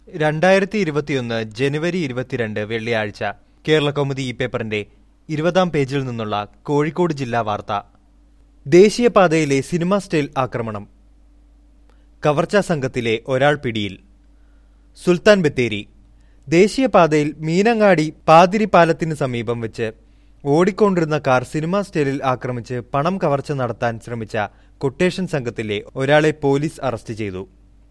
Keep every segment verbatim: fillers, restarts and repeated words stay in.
രണ്ടായിരത്തി ഇരുപത്തിയൊന്ന് ജനുവരി ഇരുപത്തിരണ്ട് വെള്ളിയാഴ്ച കേരളകൗമുദി ഈ പേപ്പറിന്റെ ഇരുപതാം പേജിൽ നിന്നുള്ള കോഴിക്കോട് ജില്ലാ വാർത്ത. ദേശീയപാതയിലെ സിനിമാ സ്റ്റൈൽ ആക്രമണം, കവർച്ചാ സംഘത്തിലെ ഒരാൾ പിടിയിൽ. സുൽത്താൻ ബത്തേരി ദേശീയപാതയിൽ മീനങ്ങാടി പാതിരി പാലത്തിന് സമീപം വെച്ച് ഓടിക്കൊണ്ടിരുന്ന കാർ സിനിമാ സ്റ്റൈലിൽ ആക്രമിച്ച് പണം കവർച്ച നടത്താൻ ശ്രമിച്ച കൊട്ടേഷൻ സംഘത്തിലെ ഒരാളെ പോലീസ് അറസ്റ്റ് ചെയ്തു.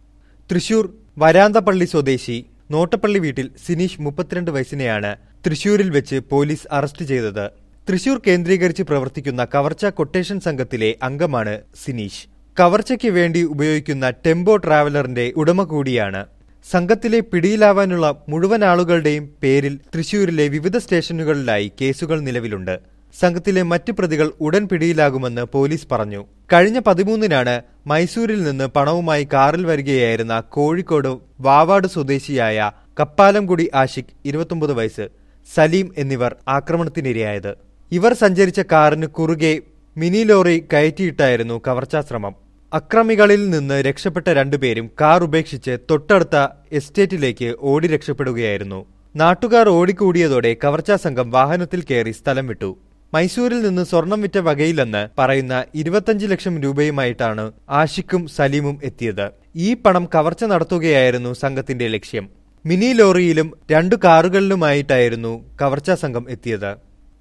തൃശൂർ വരാന്തപ്പള്ളി സ്വദേശി നോട്ടപ്പള്ളി വീട്ടിൽ സിനീഷ് മുപ്പത്തിരണ്ട് വയസ്സിനെയാണ് തൃശൂരിൽ വെച്ച് പോലീസ് അറസ്റ്റ് ചെയ്തത്. തൃശൂർ കേന്ദ്രീകരിച്ച് പ്രവർത്തിക്കുന്ന കവർച്ച കൊട്ടേഷൻ സംഘത്തിലെ അംഗമാണ് സിനീഷ്. കവർച്ചയ്ക്ക് വേണ്ടി ഉപയോഗിക്കുന്ന ടെമ്പോ ട്രാവലറിന്റെ ഉടമ കൂടിയാണ്. സംഘത്തിലെ പിടിയിലാവാനുള്ള മുഴുവൻ ആളുകളുടെയും പേരിൽ തൃശൂരിലെ വിവിധ സ്റ്റേഷനുകളിലായി കേസുകൾ നിലവിലുണ്ട്. സംഘത്തിലെ മറ്റ് പ്രതികൾ ഉടൻ പിടിയിലാകുമെന്ന് പോലീസ് പറഞ്ഞു. കഴിഞ്ഞ പതിമൂന്നിനാണ് മൈസൂരിൽ നിന്ന് പണവുമായി കാറിൽ വരികയായിരുന്ന കോഴിക്കോട് വാവാട് സ്വദേശിയായ കപ്പാലംകുടി ആഷിഖ് ഇരുപത്തൊമ്പത് വയസ്സ്, സലീം എന്നിവർ ആക്രമണത്തിനിരയായത്. ഇവർ സഞ്ചരിച്ച കാറിന് കുറുകെ മിനി ലോറി കയറ്റിയിട്ടായിരുന്നു കവർച്ചാശ്രമം. അക്രമികളിൽ നിന്ന് രക്ഷപ്പെട്ട രണ്ടുപേരും കാർ ഉപേക്ഷിച്ച് തൊട്ടടുത്ത എസ്റ്റേറ്റിലേക്ക് ഓടി രക്ഷപ്പെടുകയായിരുന്നു. നാട്ടുകാർ ഓടിക്കൂടിയതോടെ കവർച്ചാ സംഘം വാഹനത്തിൽ കയറി സ്ഥലം വിട്ടു. മൈസൂരിൽ നിന്ന് സ്വർണം വിറ്റ വകയിലെന്ന് പറയുന്ന ഇരുപത്തഞ്ച് ലക്ഷം രൂപയുമായിട്ടാണ് ആഷിഖും സലീമും എത്തിയത്. ഈ പണം കവർച്ച നടത്തുകയായിരുന്നു സംഘത്തിന്റെ ലക്ഷ്യം. മിനി ലോറിയിലും രണ്ടു കാറുകളിലുമായിട്ടായിരുന്നു കവർച്ചാ സംഘം എത്തിയത്.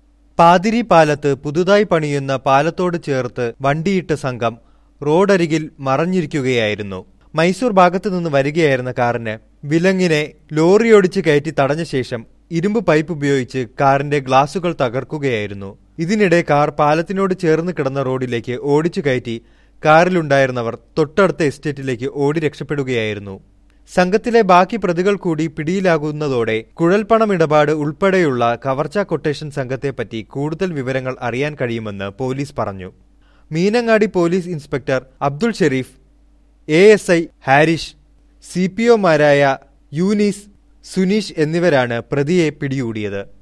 പാതിരി പാലത്ത് പുതുതായി പണിയുന്ന പാലത്തോട് ചേർത്ത് വണ്ടിയിട്ട സംഘം റോഡരികിൽ മറഞ്ഞിരിക്കുകയായിരുന്നു. മൈസൂർ ഭാഗത്തു നിന്ന് വരികയായിരുന്ന കാറിന് വിലങ്ങിനെ ലോറിയോടിച്ച് കയറ്റി തടഞ്ഞ ശേഷം ഇരുമ്പ് പൈപ്പ് ഉപയോഗിച്ച് കാറിന്റെ ഗ്ലാസുകൾ തകർക്കുകയായിരുന്നു. ഇതിനിടെ കാർ പാലത്തിനോട് ചേർന്ന് കിടന്ന റോഡിലേക്ക് ഓടിച്ചു കയറ്റി കാറിലുണ്ടായിരുന്നവർ തൊട്ടടുത്ത എസ്റ്റേറ്റിലേക്ക് ഓടി രക്ഷപ്പെടുകയായിരുന്നു. സംഘത്തിലെ ബാക്കി പ്രതികൾ കൂടി പിടിയിലാകുന്നതോടെ കുഴൽപ്പണം ഇടപാട് ഉൾപ്പെടെയുള്ള കവർച്ചാ കൊട്ടേഷൻ സംഘത്തെപ്പറ്റി കൂടുതൽ വിവരങ്ങൾ അറിയാൻ കഴിയുമെന്ന് പോലീസ് പറഞ്ഞു. Meenangadi police inspector Abdul Sharif, A S I Harish, C P ഒമാരായ യൂനിസ്, സുനീഷ് എന്നിവരാണ് പ്രതിയെ പിടികൂടിയത്.